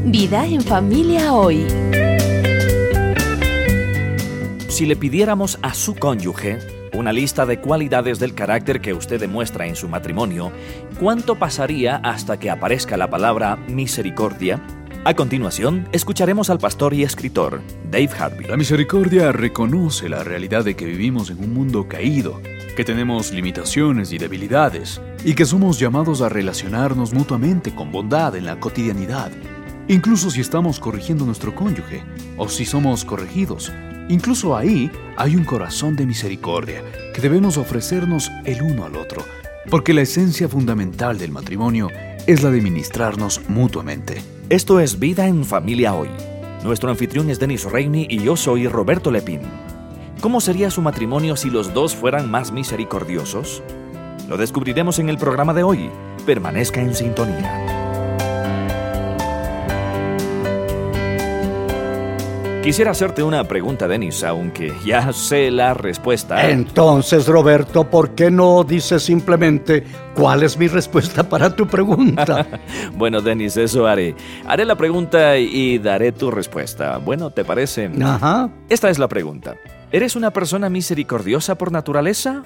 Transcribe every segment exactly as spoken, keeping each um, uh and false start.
Vida en familia hoy. Si le pidiéramos a su cónyuge una lista de cualidades del carácter que usted demuestra en su matrimonio, ¿cuánto pasaría hasta que aparezca la palabra misericordia? A continuación, escucharemos al pastor y escritor Dave Harvey. La misericordia reconoce la realidad de que vivimos en un mundo caído, que tenemos limitaciones y debilidades, y que somos llamados a relacionarnos mutuamente con bondad en la cotidianidad. Incluso si estamos corrigiendo a nuestro cónyuge, o si somos corregidos, incluso ahí hay un corazón de misericordia que debemos ofrecernos el uno al otro, porque la esencia fundamental del matrimonio es la de ministrarnos mutuamente. Esto es Vida en Familia Hoy. Nuestro anfitrión es Dennis Rainey y yo soy Roberto Lepín. ¿Cómo sería su matrimonio si los dos fueran más misericordiosos? Lo descubriremos en el programa de hoy. Permanezca en sintonía. Quisiera hacerte una pregunta, Dennis, aunque ya sé la respuesta. Entonces, Roberto, ¿por qué no dices simplemente cuál es mi respuesta para tu pregunta? Bueno, Dennis, eso haré. Haré la pregunta y daré tu respuesta. Bueno, ¿te parece? Ajá. Esta es la pregunta. ¿Eres una persona misericordiosa por naturaleza?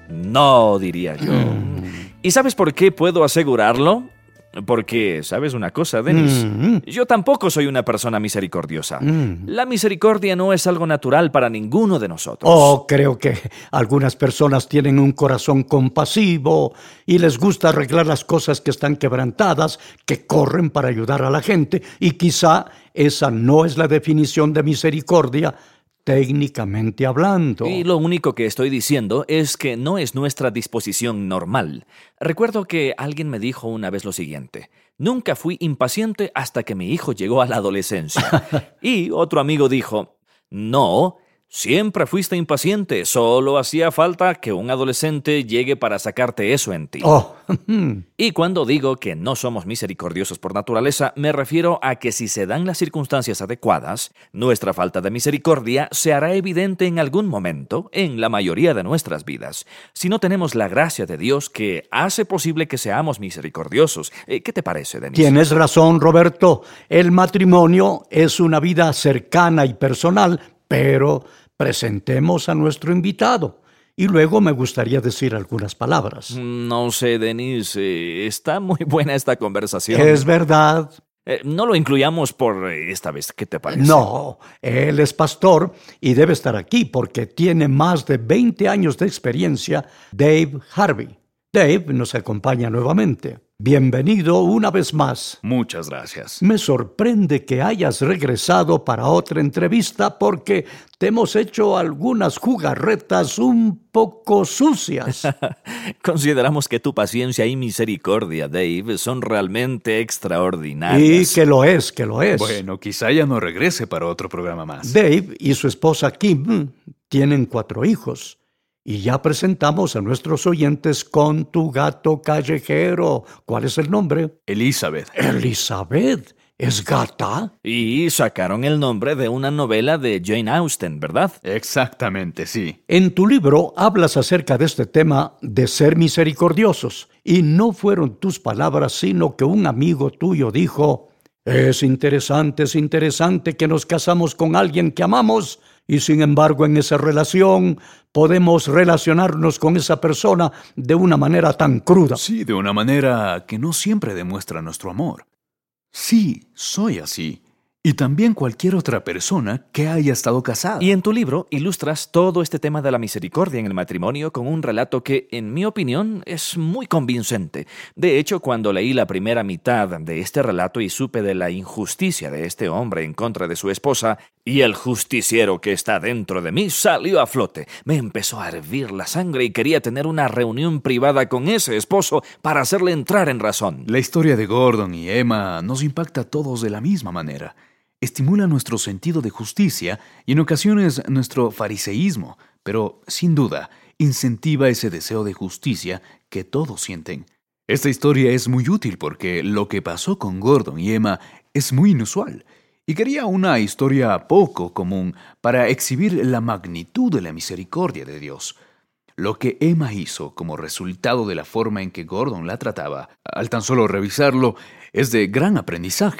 No, diría yo. Mm. ¿Y sabes por qué puedo asegurarlo? Porque, ¿sabes una cosa, Dennis? Mm-hmm. Yo tampoco soy una persona misericordiosa. Mm. La misericordia no es algo natural para ninguno de nosotros. Oh, creo que algunas personas tienen un corazón compasivo y les gusta arreglar las cosas que están quebrantadas, que corren para ayudar a la gente, y quizá esa no es la definición de misericordia, técnicamente hablando. Y lo único que estoy diciendo es que no es nuestra disposición normal. Recuerdo que alguien me dijo una vez lo siguiente: nunca fui impaciente hasta que mi hijo llegó a la adolescencia. Y otro amigo dijo: no, siempre fuiste impaciente, solo hacía falta que un adolescente llegue para sacarte eso en ti. Oh. Y cuando digo que no somos misericordiosos por naturaleza, me refiero a que si se dan las circunstancias adecuadas, nuestra falta de misericordia se hará evidente en algún momento en la mayoría de nuestras vidas. Si no tenemos la gracia de Dios que hace posible que seamos misericordiosos. ¿Qué te parece, Denis? Tienes razón, Roberto. El matrimonio es una vida cercana y personal, pero presentemos a nuestro invitado. Y luego me gustaría decir algunas palabras. No sé, Denis, eh, está muy buena esta conversación. Es verdad. Eh, no lo incluyamos por esta vez, ¿qué te parece? No, él es pastor y debe estar aquí porque tiene más de veinte años de experiencia. Dave Harvey. Dave nos acompaña nuevamente. Bienvenido una vez más. Muchas gracias. Me sorprende que hayas regresado para otra entrevista porque te hemos hecho algunas jugarretas un poco sucias. Consideramos que tu paciencia y misericordia, Dave, son realmente extraordinarias. Y que lo es, que lo es. Bueno, quizá ya no regrese para otro programa más. Dave y su esposa Kim tienen cuatro hijos. Y ya presentamos a nuestros oyentes con tu gato callejero. ¿Cuál es el nombre? Elizabeth. ¿Elizabeth? ¿Es gata? Y sacaron el nombre de una novela de Jane Austen, ¿verdad? Exactamente, sí. En tu libro hablas acerca de este tema de ser misericordiosos. Y no fueron tus palabras, sino que un amigo tuyo dijo: es interesante, es interesante que nos casamos con alguien que amamos, y sin embargo en esa relación podemos relacionarnos con esa persona de una manera tan cruda. Sí, de una manera que no siempre demuestra nuestro amor. Sí, soy así. Y también cualquier otra persona que haya estado casada. Y en tu libro ilustras todo este tema de la misericordia en el matrimonio con un relato que, en mi opinión, es muy convincente. De hecho, cuando leí la primera mitad de este relato y supe de la injusticia de este hombre en contra de su esposa, y el justiciero que está dentro de mí salió a flote. Me empezó a hervir la sangre y quería tener una reunión privada con ese esposo para hacerle entrar en razón. La historia de Gordon y Emma nos impacta a todos de la misma manera. Estimula nuestro sentido de justicia y en ocasiones nuestro fariseísmo, pero sin duda incentiva ese deseo de justicia que todos sienten. Esta historia es muy útil porque lo que pasó con Gordon y Emma es muy inusual y quería una historia poco común para exhibir la magnitud de la misericordia de Dios. Lo que Emma hizo como resultado de la forma en que Gordon la trataba, al tan solo revisarlo, es de gran aprendizaje.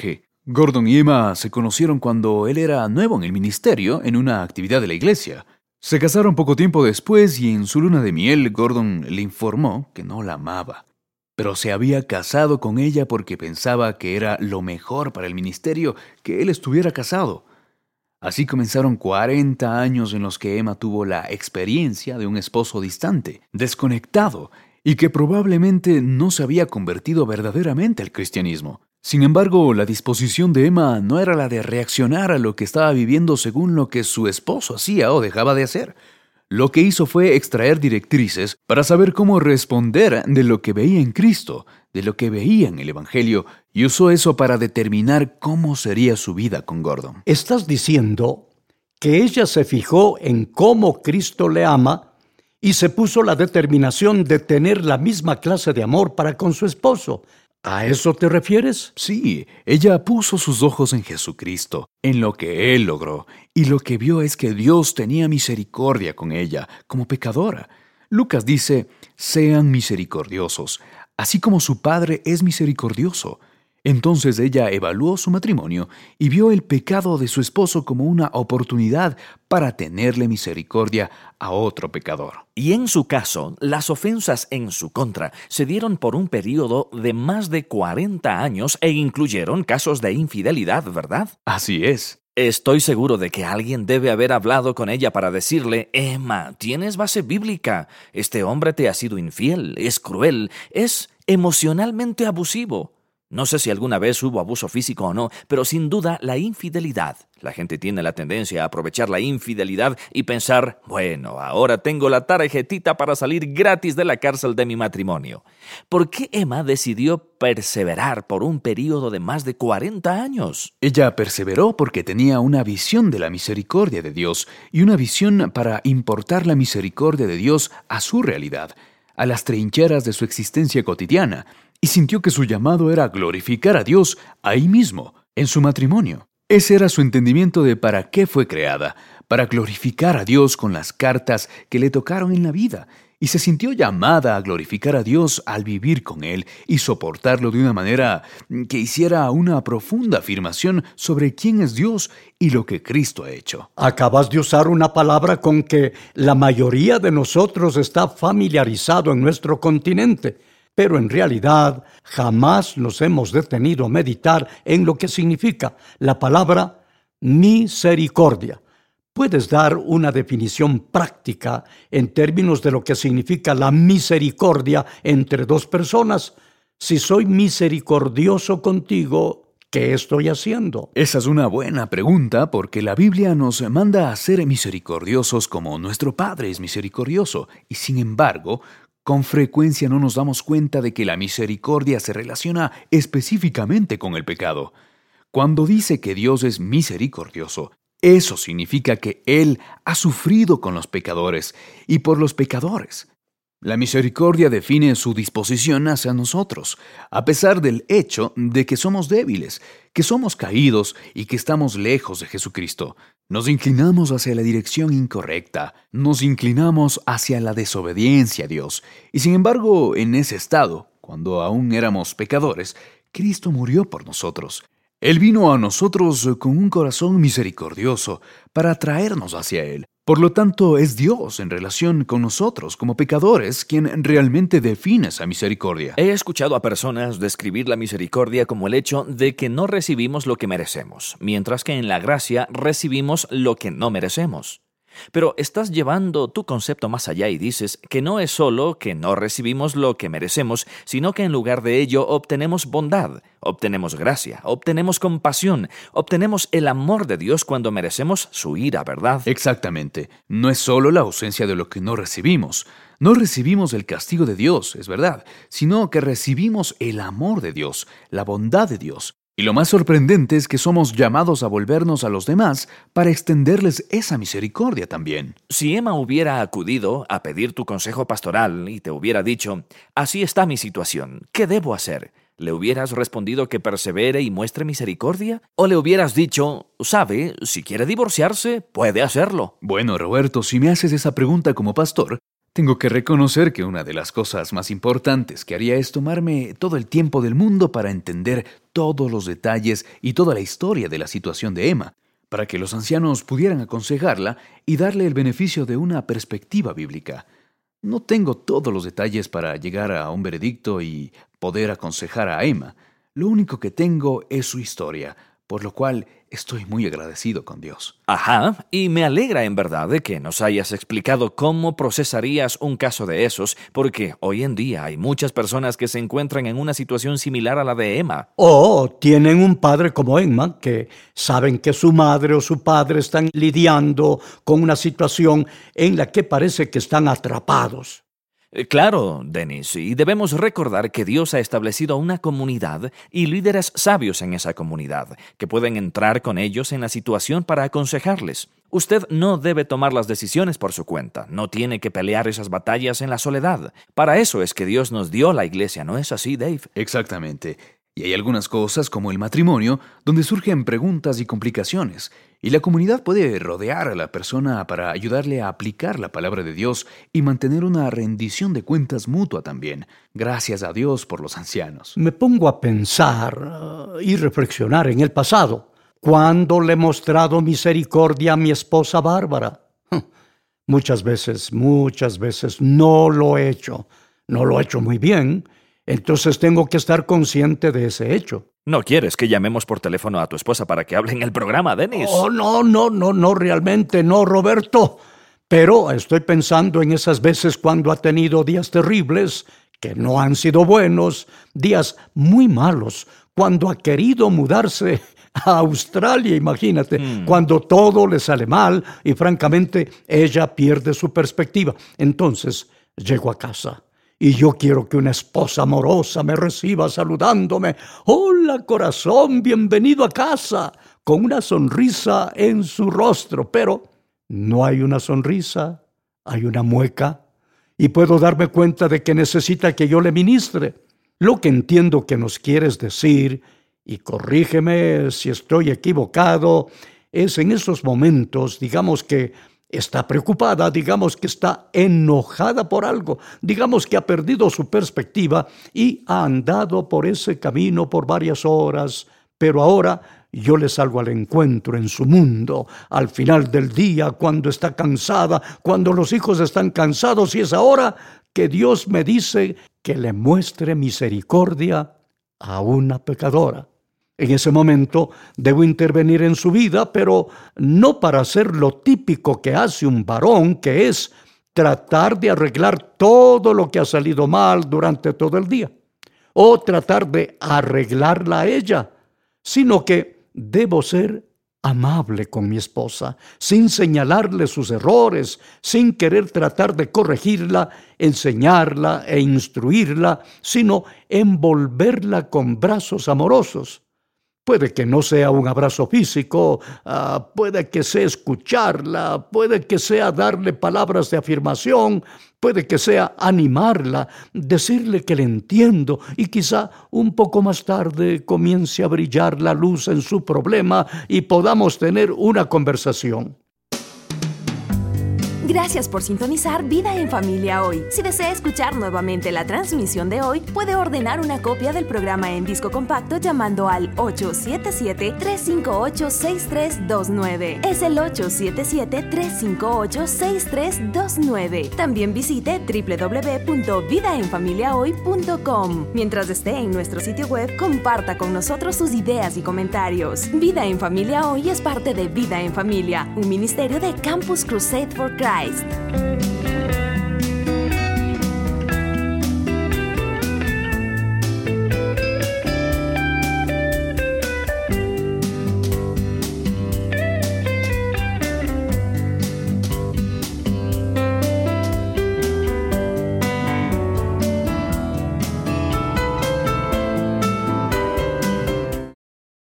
Gordon y Emma se conocieron cuando él era nuevo en el ministerio en una actividad de la iglesia. Se casaron poco tiempo después y en su luna de miel Gordon le informó que no la amaba, pero se había casado con ella porque pensaba que era lo mejor para el ministerio que él estuviera casado. Así comenzaron cuarenta años en los que Emma tuvo la experiencia de un esposo distante, desconectado, y que probablemente no se había convertido verdaderamente al cristianismo. Sin embargo, la disposición de Emma no era la de reaccionar a lo que estaba viviendo según lo que su esposo hacía o dejaba de hacer. Lo que hizo fue extraer directrices para saber cómo responder de lo que veía en Cristo, de lo que veía en el Evangelio, y usó eso para determinar cómo sería su vida con Gordon. Estás diciendo que ella se fijó en cómo Cristo le ama y se puso la determinación de tener la misma clase de amor para con su esposo. ¿A eso te refieres? Sí, ella puso sus ojos en Jesucristo, en lo que Él logró, y lo que vio es que Dios tenía misericordia con ella, como pecadora. Lucas dice, sean misericordiosos, así como su Padre es misericordioso. Entonces ella evaluó su matrimonio y vio el pecado de su esposo como una oportunidad para tenerle misericordia a otro pecador. Y en su caso, las ofensas en su contra se dieron por un período de más de cuarenta años e incluyeron casos de infidelidad, ¿verdad? Así es. Estoy seguro de que alguien debe haber hablado con ella para decirle, Emma, tienes base bíblica. Este hombre te ha sido infiel, es cruel, es emocionalmente abusivo. No sé si alguna vez hubo abuso físico o no, pero sin duda la infidelidad. La gente tiene la tendencia a aprovechar la infidelidad y pensar, bueno, ahora tengo la tarjetita para salir gratis de la cárcel de mi matrimonio. ¿Por qué Emma decidió perseverar por un período de más de cuarenta años? Ella perseveró porque tenía una visión de la misericordia de Dios y una visión para importar la misericordia de Dios a su realidad, a las trincheras de su existencia cotidiana, y sintió que su llamado era glorificar a Dios ahí mismo, en su matrimonio. Ese era su entendimiento de para qué fue creada, para glorificar a Dios con las cartas que le tocaron en la vida, y se sintió llamada a glorificar a Dios al vivir con Él y soportarlo de una manera que hiciera una profunda afirmación sobre quién es Dios y lo que Cristo ha hecho. Acabas de usar una palabra con que la mayoría de nosotros está familiarizado en nuestro continente. Pero en realidad jamás nos hemos detenido a meditar en lo que significa la palabra misericordia. ¿Puedes dar una definición práctica en términos de lo que significa la misericordia entre dos personas? Si soy misericordioso contigo, ¿qué estoy haciendo? Esa es una buena pregunta porque la Biblia nos manda a ser misericordiosos como nuestro Padre es misericordioso, y sin embargo, con frecuencia no nos damos cuenta de que la misericordia se relaciona específicamente con el pecado. Cuando dice que Dios es misericordioso, eso significa que Él ha sufrido con los pecadores y por los pecadores. La misericordia define su disposición hacia nosotros, a pesar del hecho de que somos débiles, que somos caídos y que estamos lejos de Jesucristo. Nos inclinamos hacia la dirección incorrecta, nos inclinamos hacia la desobediencia a Dios. Y sin embargo, en ese estado, cuando aún éramos pecadores, Cristo murió por nosotros. Él vino a nosotros con un corazón misericordioso para traernos hacia Él. Por lo tanto, es Dios en relación con nosotros como pecadores quien realmente define esa misericordia. He escuchado a personas describir la misericordia como el hecho de que no recibimos lo que merecemos, mientras que en la gracia recibimos lo que no merecemos. Pero estás llevando tu concepto más allá y dices que no es solo que no recibimos lo que merecemos, sino que en lugar de ello obtenemos bondad, obtenemos gracia, obtenemos compasión, obtenemos el amor de Dios cuando merecemos su ira, ¿verdad? Exactamente. No es solo la ausencia de lo que no recibimos. No recibimos el castigo de Dios, es verdad, sino que recibimos el amor de Dios, la bondad de Dios. Y lo más sorprendente es que somos llamados a volvernos a los demás para extenderles esa misericordia también. Si Emma hubiera acudido a pedir tu consejo pastoral y te hubiera dicho, así está mi situación, ¿qué debo hacer? ¿Le hubieras respondido que persevere y muestre misericordia? ¿O le hubieras dicho, sabe, si quiere divorciarse, puede hacerlo? Bueno, Roberto, si me haces esa pregunta como pastor, Tengo que reconocer que una de las cosas más importantes que haría es tomarme todo el tiempo del mundo para entender todos los detalles y toda la historia de la situación de Emma, para que los ancianos pudieran aconsejarla y darle el beneficio de una perspectiva bíblica. No tengo todos los detalles para llegar a un veredicto y poder aconsejar a Emma. Lo único que tengo es su historia, por lo cual estoy muy agradecido con Dios. Ajá, y me alegra en verdad de que nos hayas explicado cómo procesarías un caso de esos, porque hoy en día hay muchas personas que se encuentran en una situación similar a la de Emma. O tienen un padre como Emma, que saben que su madre o su padre están lidiando con una situación en la que parece que están atrapados. Claro, Dennis, y debemos recordar que Dios ha establecido una comunidad y líderes sabios en esa comunidad, que pueden entrar con ellos en la situación para aconsejarles. Usted no debe tomar las decisiones por su cuenta, no tiene que pelear esas batallas en la soledad. Para eso es que Dios nos dio la iglesia, ¿no es así, Dave? Exactamente. Y hay algunas cosas, como el matrimonio, donde surgen preguntas y complicaciones, y la comunidad puede rodear a la persona para ayudarle a aplicar la palabra de Dios y mantener una rendición de cuentas mutua también. Gracias a Dios por los ancianos. Me pongo a pensar uh, y reflexionar en el pasado. ¿Cuándo le he mostrado misericordia a mi esposa Bárbara? Muchas veces, muchas veces no lo he hecho. No lo he hecho muy bien. Entonces tengo que estar consciente de ese hecho. ¿No quieres que llamemos por teléfono a tu esposa para que hable en el programa, Dennis? Oh, no, no, no, no, realmente no, Roberto. Pero estoy pensando en esas veces cuando ha tenido días terribles, que no han sido buenos, días muy malos, cuando ha querido mudarse a Australia, imagínate, mm. cuando todo le sale mal y francamente ella pierde su perspectiva. Entonces llego a casa. Y yo quiero que una esposa amorosa me reciba saludándome. ¡Hola, corazón! ¡Bienvenido a casa! Con una sonrisa en su rostro. Pero no hay una sonrisa, hay una mueca. Y puedo darme cuenta de que necesita que yo le ministre. Lo que entiendo que nos quieres decir, y corrígeme si estoy equivocado, es en esos momentos, digamos que está preocupada, digamos que está enojada por algo, digamos que ha perdido su perspectiva y ha andado por ese camino por varias horas, pero ahora yo le salgo al encuentro en su mundo, al final del día, cuando está cansada, cuando los hijos están cansados, y es ahora que Dios me dice que le muestre misericordia a una pecadora. En ese momento debo intervenir en su vida, pero no para hacer lo típico que hace un varón, que es tratar de arreglar todo lo que ha salido mal durante todo el día, o tratar de arreglarla a ella, sino que debo ser amable con mi esposa, sin señalarle sus errores, sin querer tratar de corregirla, enseñarla e instruirla, sino envolverla con brazos amorosos. Puede que no sea un abrazo físico, uh, puede que sea escucharla, puede que sea darle palabras de afirmación, puede que sea animarla, decirle que le entiendo y quizá un poco más tarde comience a brillar la luz en su problema y podamos tener una conversación. Gracias por sintonizar Vida en Familia hoy. Si desea escuchar nuevamente la transmisión de hoy, puede ordenar una copia del programa en disco compacto llamando al ocho siete siete, tres cinco ocho, seis tres dos nueve. Es el ocho siete siete, tres cinco ocho, seis tres dos nueve. También visite doble u doble u doble u punto vida en familia hoy punto com. Mientras esté en nuestro sitio web, comparta con nosotros sus ideas y comentarios. Vida en Familia Hoy es parte de Vida en Familia, un ministerio de Campus Crusade for Christ.